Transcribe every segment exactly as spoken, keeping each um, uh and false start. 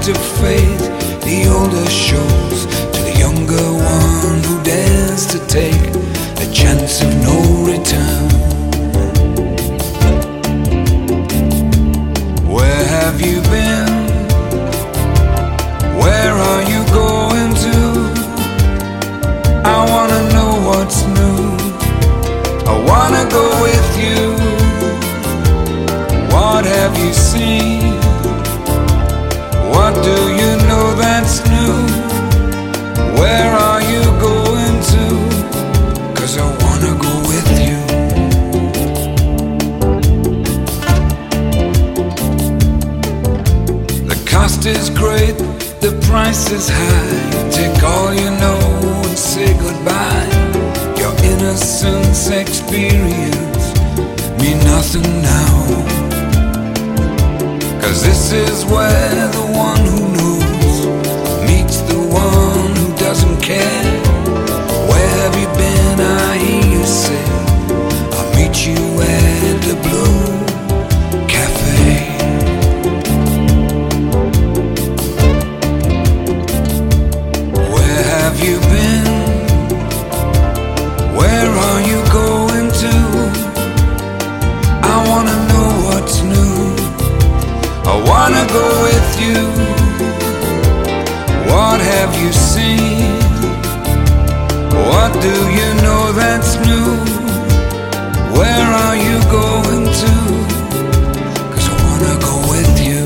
of faith, the older shows to the younger one who dares to take a chance of no return. Where have you been? Where are you going to? I wanna know what's new. I wanna go with you. What have you seen? What do you know that's new? Where are you going to? 'Cause I wanna go with you. The cost is great, the price is high. Take all you know and say goodbye. Your innocence experience mean nothing now. 'Cause this is where the one who knows meets the one who doesn't care. Where have you been? I hear you say, I'll meet you at the Blue Cafe. Where have you been? Where are you going to? I wanna know what's new. I wanna go with you. What have you seen? What do you know that's new? Where are you going to? 'Cause I wanna go with you.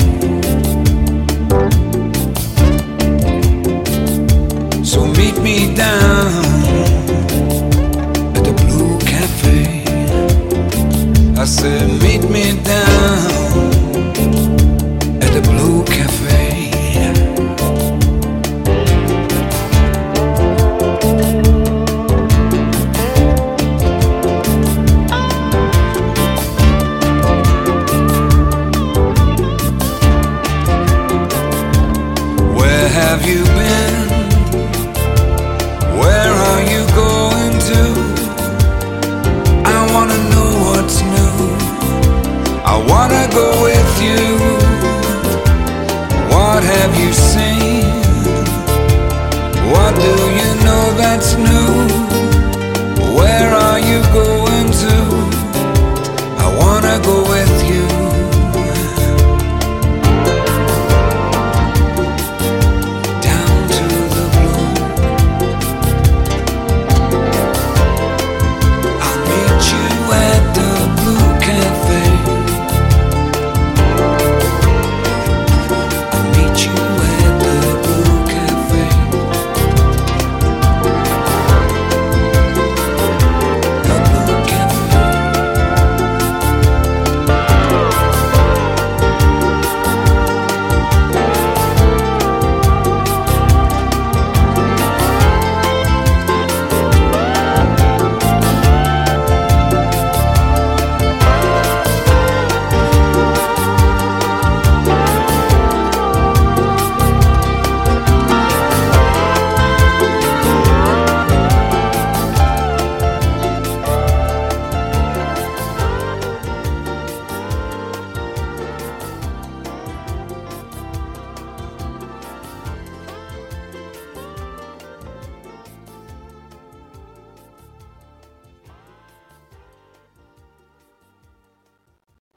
So meet me down at the Blue Cafe. I said meet me down